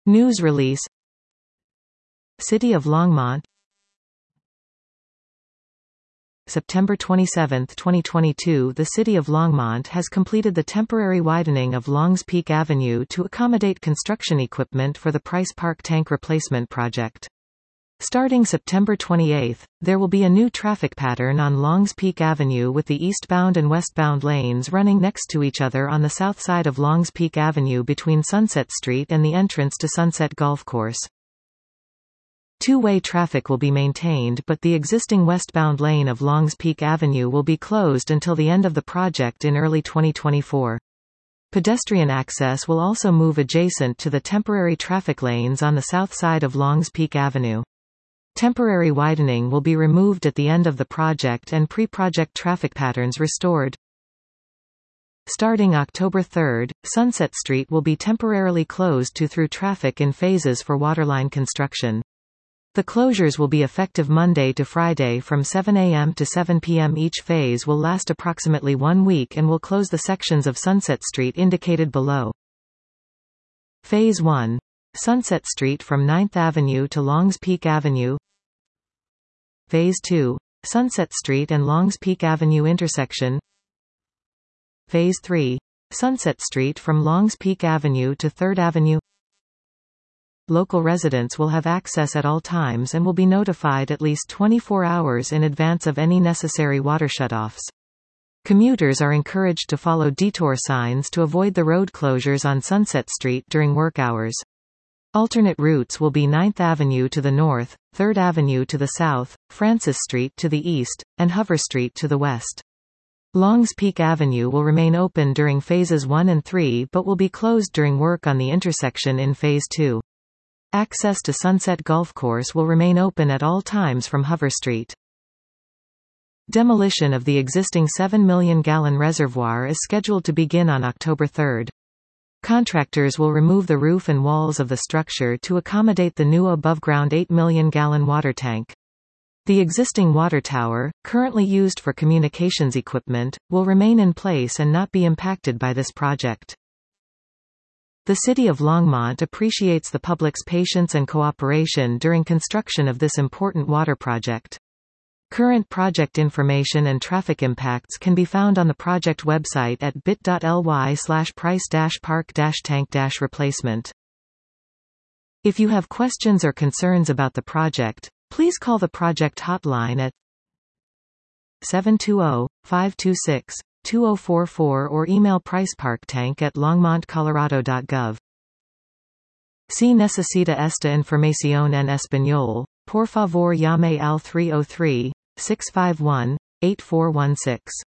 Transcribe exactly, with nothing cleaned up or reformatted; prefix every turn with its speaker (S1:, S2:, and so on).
S1: News release. City of Longmont, September twenty-seventh, twenty twenty-two. The City of Longmont has completed the temporary widening of Longs Peak Avenue to accommodate construction equipment for the Price Park Tank Replacement Project. Starting September twenty-eighth, there will be a new traffic pattern on Longs Peak Avenue with the eastbound and westbound lanes running next to each other on the south side of Longs Peak Avenue between Sunset Street and the entrance to Sunset Golf Course. Two-way traffic will be maintained, but the existing westbound lane of Longs Peak Avenue will be closed until the end of the project in early twenty twenty-four. Pedestrian access will also move adjacent to the temporary traffic lanes on the south side of Longs Peak Avenue. Temporary widening will be removed at the end of the project and pre-project traffic patterns restored. Starting October third, Sunset Street will be temporarily closed to through traffic in phases for waterline construction. The closures will be effective Monday to Friday from seven a m to seven p m Each phase will last approximately one week and will close the sections of Sunset Street indicated below. Phase one. Sunset Street from ninth Avenue to Longs Peak Avenue. Phase two. Sunset Street and Longs Peak Avenue intersection. Phase three. Sunset Street from Longs Peak Avenue to third Avenue. Local residents will have access at all times and will be notified at least twenty-four hours in advance of any necessary water shutoffs. Commuters are encouraged to follow detour signs to avoid the road closures on Sunset Street during work hours. Alternate routes will be ninth Avenue to the north, third Avenue to the south, Francis Street to the east, and Hover Street to the west. Longs Peak Avenue will remain open during phases one and three but will be closed during work on the intersection in phase two. Access to Sunset Golf Course will remain open at all times from Hover Street. Demolition of the existing seven million gallon reservoir is scheduled to begin on October third. Contractors will remove the roof and walls of the structure to accommodate the new above-ground eight million gallon water tank. The existing water tower, currently used for communications equipment, will remain in place and not be impacted by this project. The City of Longmont appreciates the public's patience and cooperation during construction of this important water project. Current project information and traffic impacts can be found on the project website at bit.ly slash price park tank replacement. If you have questions or concerns about the project, please call the project hotline at seven two zero, five two six, two zero four four or email priceparktank at longmont colorado dot gov. Si necesita esta información en español, por favor llame al three oh three, six five one, eight four one six.